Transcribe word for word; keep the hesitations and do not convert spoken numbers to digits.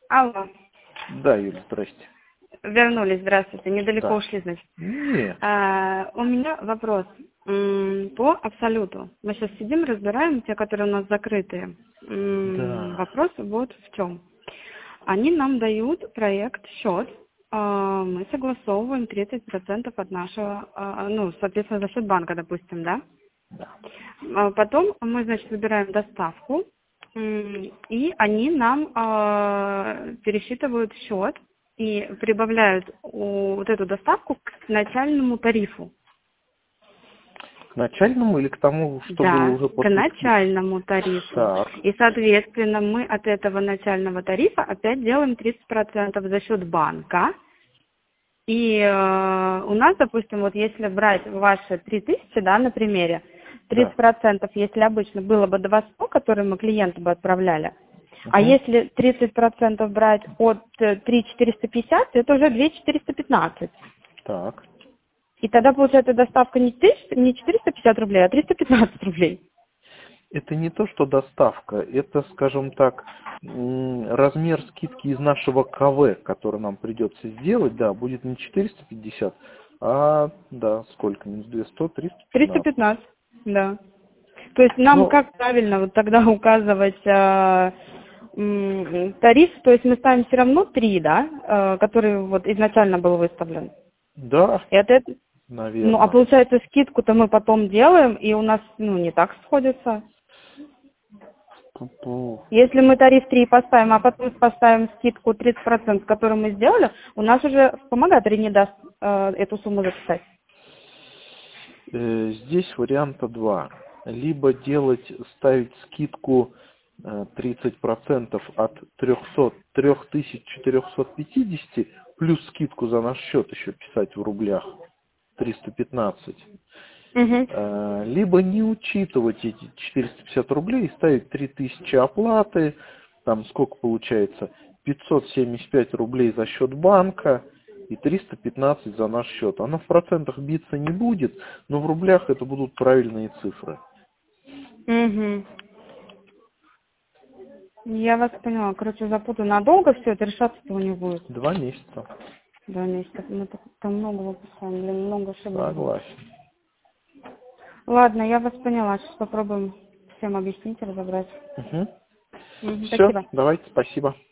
Алло. Да, Юля, здрасте. Вернулись, здравствуйте. Недалеко Да. ушли, значит. Нет. А, у меня вопрос. М, По Абсолюту. Мы сейчас сидим, разбираем те, которые у нас закрытые. М, Да. Вопрос вот в чем. Они нам дают проект, счет. А, Мы согласовываем тридцать процентов от нашего, а, ну, соответственно, за счет банка, допустим, да? Да. А Потом мы, значит, выбираем доставку, м, и они нам а, пересчитывают счет и прибавляют у- вот эту доставку к начальному тарифу. К начальному или к тому, что было Да, уже к после скидки? начальному тарифу. Так. И, соответственно, мы от этого начального тарифа опять делаем тридцать процентов за счет банка. И э, у нас, допустим, вот если брать ваши три тысячи, да, на примере, тридцать Да. процентов, если обычно было бы два сто, которые мы клиенту бы отправляли, а Угу. если тридцать процентов брать от э, три тысячи четыреста пятьдесят, то это уже две тысячи четыреста пятнадцать. Так. И тогда получается доставка не тысяча, не четыреста пятьдесят рублей, а триста пятнадцать рублей. Это не то, что доставка, это, скажем так, м, размер скидки из нашего КВ, который нам придется сделать, да, будет не четыреста пятьдесят, а, да, сколько, минус двести, триста триста пятнадцать. пятнадцать, да. То есть нам Ну, как правильно вот тогда указывать э, м, тариф, то есть мы ставим все равно три, да, э, который вот изначально был выставлен. да, И от этого, ну, а наверное. получается скидку-то мы потом делаем, и у нас, ну, не так сходится. Если мы тариф три поставим, а потом поставим скидку тридцать процентов, которую мы сделали, у нас уже вспомогатель не даст э, эту сумму записать. Э, Здесь варианта два. Либо делать, ставить скидку э, тридцать процентов от трёхсот три тысячи четыреста пятьдесят плюс скидку за наш счет еще писать в рублях триста пятнадцать. Угу. Э, Либо не учитывать эти четыреста пятьдесят рублей и ставить три тысячи оплаты, там сколько получается, пятьсот семьдесят пять рублей за счет банка и триста пятнадцать за наш счет. Оно в процентах биться не будет, но в рублях это будут правильные цифры. Угу. Я вас поняла. Короче, запутаю. Надолго все это решаться-то не будет. Два месяца. Два месяца. Мы так- там много выпускаем, блин, много ошибок будет. Согласен. Ладно, я вас поняла. Сейчас попробуем всем объяснить, разобрать. Угу. Мгм, Все, спасибо. давайте, спасибо.